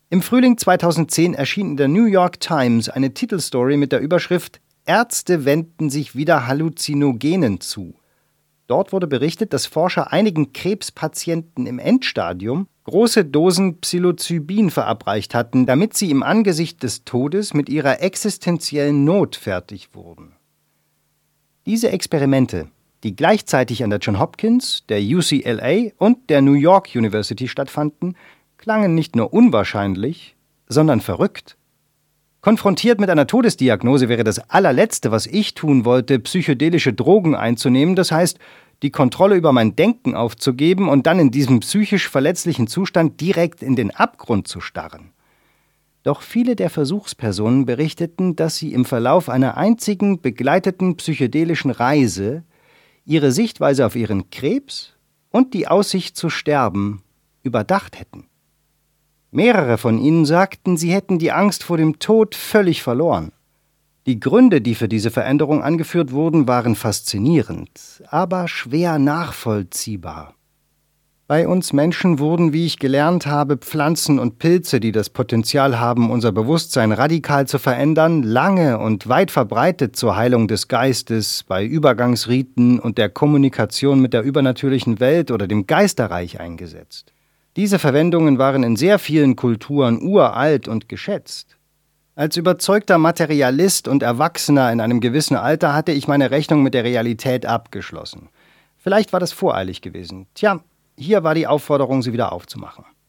Im Frühling 2010 erschien in der New York Times eine Titelstory mit der Überschrift »Ärzte wenden sich wieder Halluzinogenen zu«. Dort wurde berichtet, dass Forscher einigen Krebspatienten im Endstadium große Dosen Psilocybin verabreicht hatten, damit sie im Angesicht des Todes mit ihrer existenziellen Not fertig wurden. Diese Experimente, die gleichzeitig an der Johns Hopkins, der UCLA und der New York University stattfanden, klangen nicht nur unwahrscheinlich, sondern verrückt. Konfrontiert mit einer Todesdiagnose wäre das allerletzte, was ich tun wollte, psychedelische Drogen einzunehmen, das heißt, die Kontrolle über mein Denken aufzugeben und dann in diesem psychisch verletzlichen Zustand direkt in den Abgrund zu starren. Doch viele der Versuchspersonen berichteten, dass sie im Verlauf einer einzigen begleiteten psychedelischen Reise ihre Sichtweise auf ihren Krebs und die Aussicht zu sterben überdacht hätten. Mehrere von ihnen sagten, sie hätten die Angst vor dem Tod völlig verloren. Die Gründe, die für diese Veränderung angeführt wurden, waren faszinierend, aber schwer nachvollziehbar. Bei uns Menschen wurden, wie ich gelernt habe, Pflanzen und Pilze, die das Potenzial haben, unser Bewusstsein radikal zu verändern, lange und weit verbreitet zur Heilung des Geistes, bei Übergangsriten und der Kommunikation mit der übernatürlichen Welt oder dem Geisterreich eingesetzt. Diese Verwendungen waren in sehr vielen Kulturen uralt und geschätzt. Als überzeugter Materialist und Erwachsener in einem gewissen Alter hatte ich meine Rechnung mit der Realität abgeschlossen. Vielleicht war das voreilig gewesen. Tja, hier war die Aufforderung, sie wieder aufzumachen.